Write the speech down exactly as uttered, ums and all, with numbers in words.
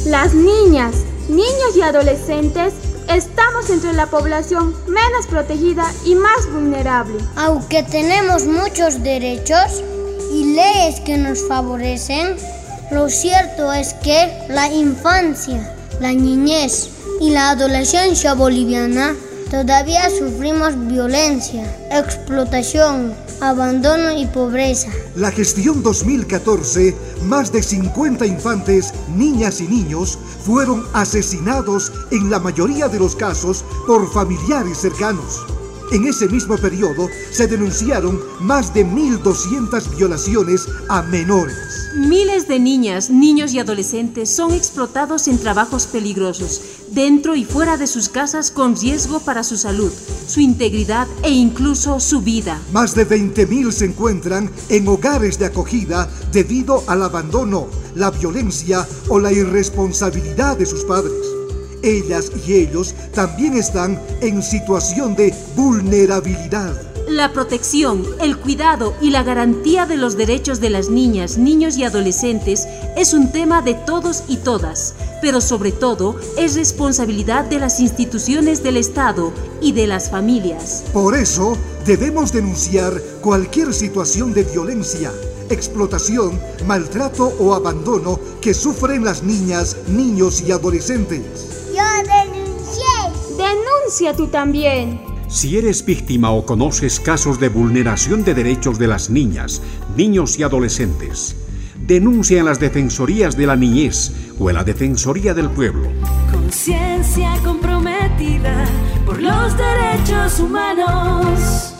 Las niñas, niños y adolescentes estamos entre la población menos protegida y más vulnerable. Aunque tenemos muchos derechos y leyes que nos favorecen, lo cierto es que la infancia, la niñez y la adolescencia boliviana todavía sufrimos violencia, explotación, abandono y pobreza. La gestión dos mil catorce, más de cincuenta infantes, niñas y niños fueron asesinados en la mayoría de los casos por familiares cercanos. En ese mismo periodo se denunciaron más de mil doscientas violaciones a menores. Miles de niñas, niños y adolescentes son explotados en trabajos peligrosos, dentro y fuera de sus casas con riesgo para su salud, su integridad e incluso su vida. Más de veinte mil se encuentran en hogares de acogida debido al abandono, la violencia o la irresponsabilidad de sus padres. Ellas y ellos también están en situación de vulnerabilidad. La protección, el cuidado y la garantía de los derechos de las niñas, niños y adolescentes es un tema de todos y todas, pero sobre todo es responsabilidad de las instituciones del Estado y de las familias. Por eso debemos denunciar cualquier situación de violencia, explotación, maltrato o abandono que sufren las niñas, niños y adolescentes. Yo denuncié. Denuncia tú también. Si eres víctima o conoces casos de vulneración de derechos de las niñas, niños y adolescentes, denuncia en las Defensorías de la Niñez o en la Defensoría del Pueblo. Conciencia comprometida por los derechos humanos.